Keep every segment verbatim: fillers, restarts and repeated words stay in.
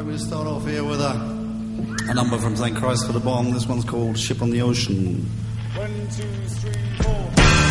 We start off here with a, a number from Saint Christ for the Bomb. This one's called Ship on the Ocean. One, two, three, four.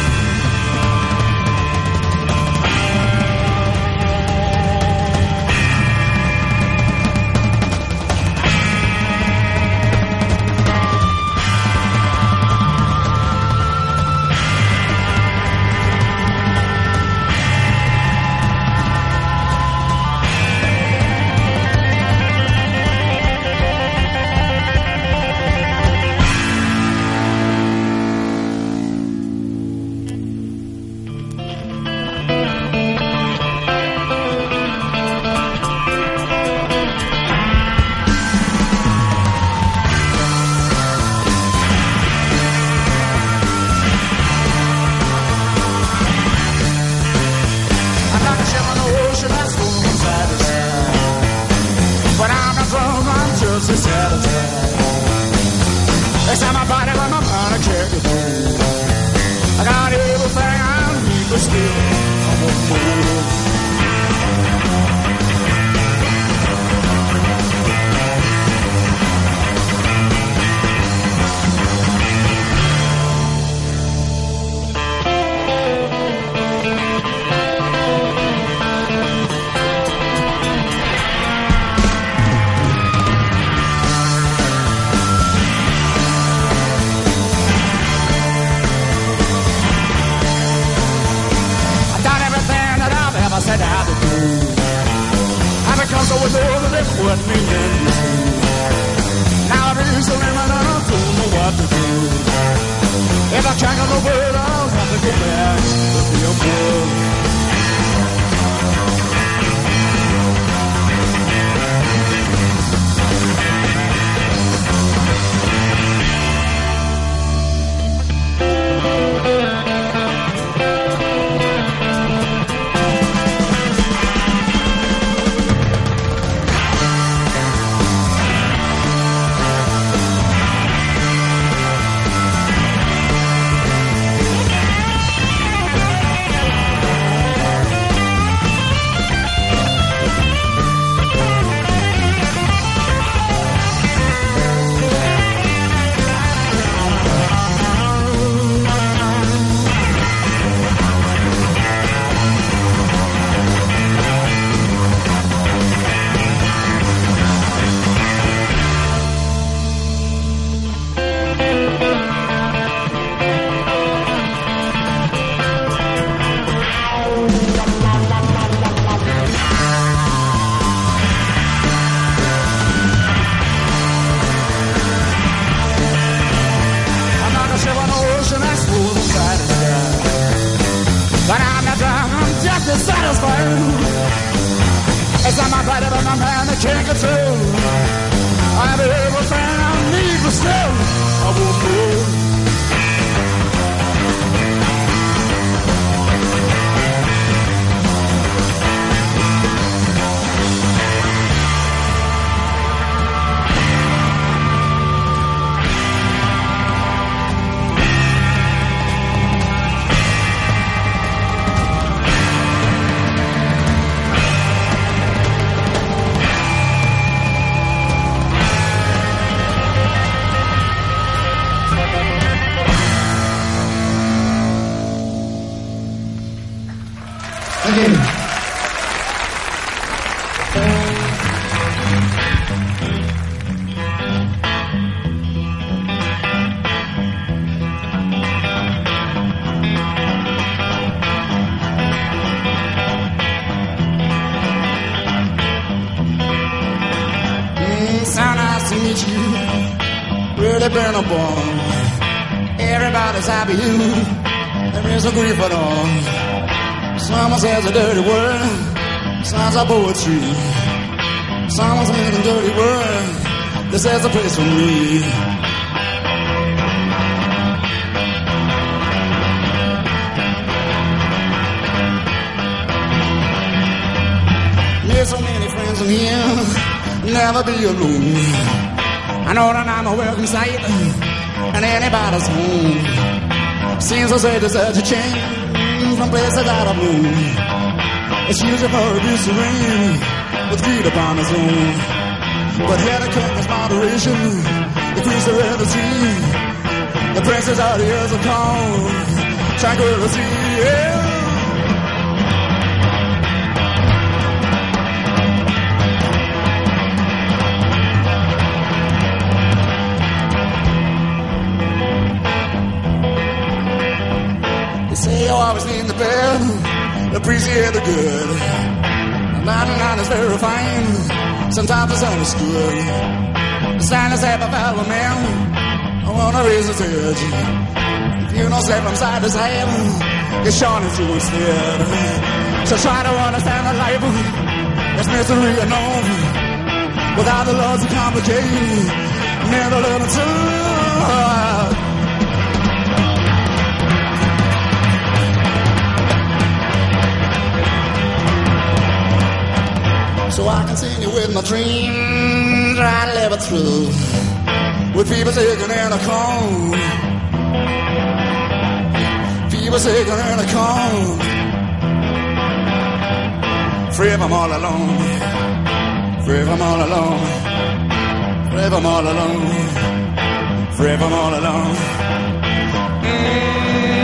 Everybody's happy, there is no grief at all. Someone says a dirty word, sounds like poetry. Someone's making a dirty word, this is a place for me. There's so many friends in here, never be alone. I know that I'm a welcome sight and anybody's home. Seems as if there's such a change from places out of blue. It's usually for abuse to rain with feet upon his own. But here to come is moderation, the queen's serenity, the princes are the years of calm, tranquility, yeah. They say you always need the bad, appreciate the good. ninety-nine is very fine, sometimes it's understood. The sign is half a fellow man, I wanna raise his edge. If you don't step from side to side, you're short into instead. So try to understand the life that's misery unknown. Without the laws of complicated, never learn to. So I continue with my dream, try to live it through, with people taking in a cone, people taking in a cone, free if I'm all alone, free if I'm all alone, free if I'm all alone, free if I'm all alone. Mm.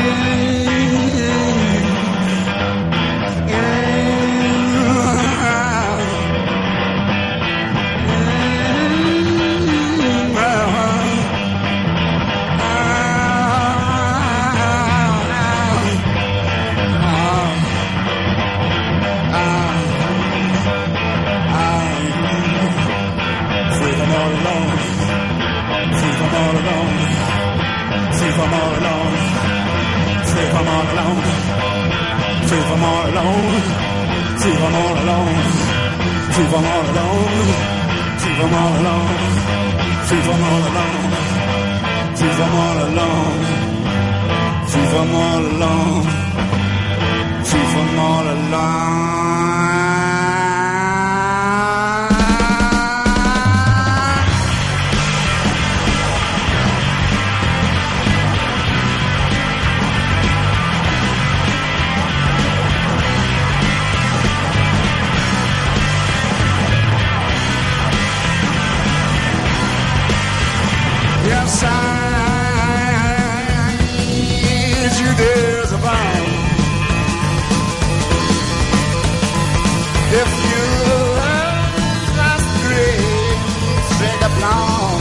I'm all alone, free if I'm all alone, free if I'm all alone, free if I'm all alone, free if I'm all alone, free if I'm all alone, free if I'm all alone, free if I'm all alone, free if I'm all alone, free if I'm all alone. Yes, I need you days abound. If you love us great, sing up long.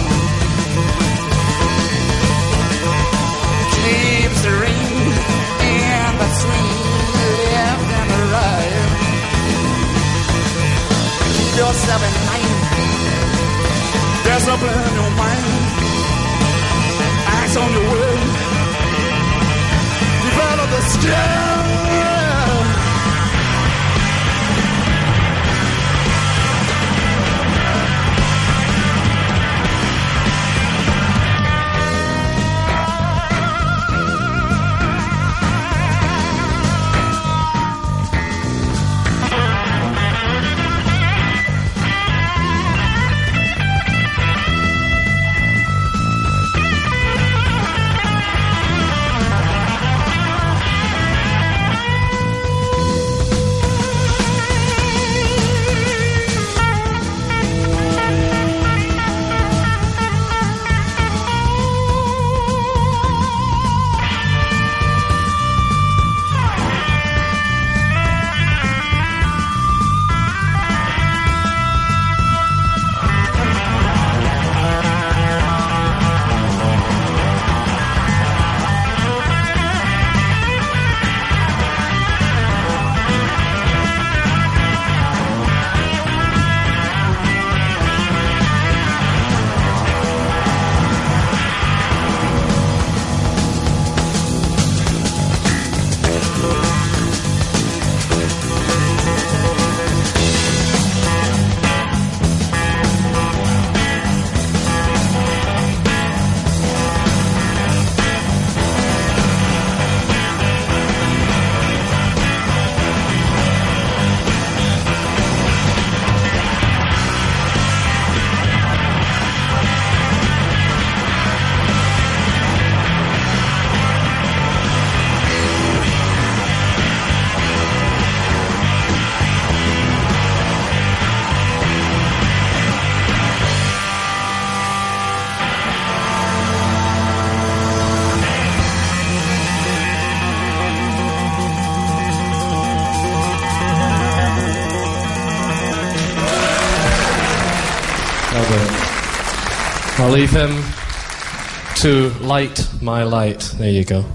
Keeps the ring in between left and the right. Keep yourself in mind. Discipline your mind. Act on your will. Develop the skill. I'll leave him to light my light. There you go.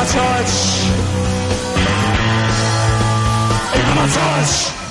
my touch. In my touch.